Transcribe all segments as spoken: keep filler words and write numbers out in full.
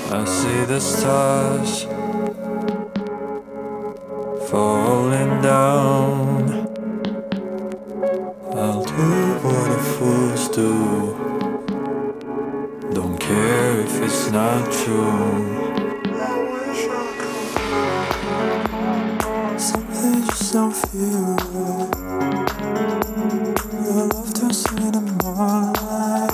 I see the stars falling down. I'll do what the fools do. Don't care if it's not true. Something just don't feel right. Your love turns into moonlight,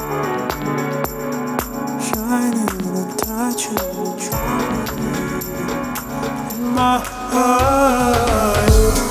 shining and touching, trying to be in my eyes.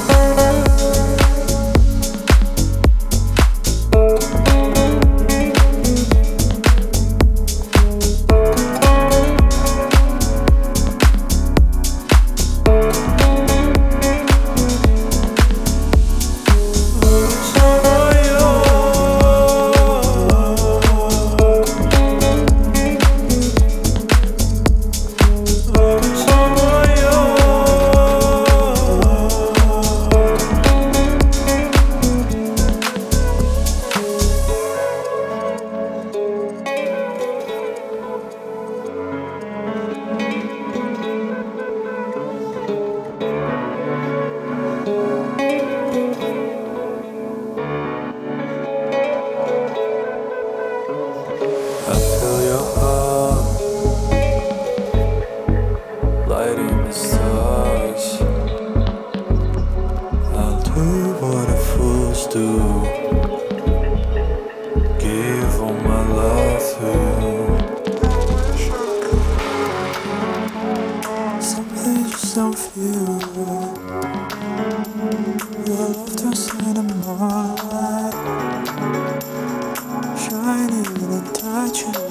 I feel your heart lighting the stars. I'll do what the fools do. Give all my love to you. Something just don't feel right. Your love turns into moonlight, shining and touching.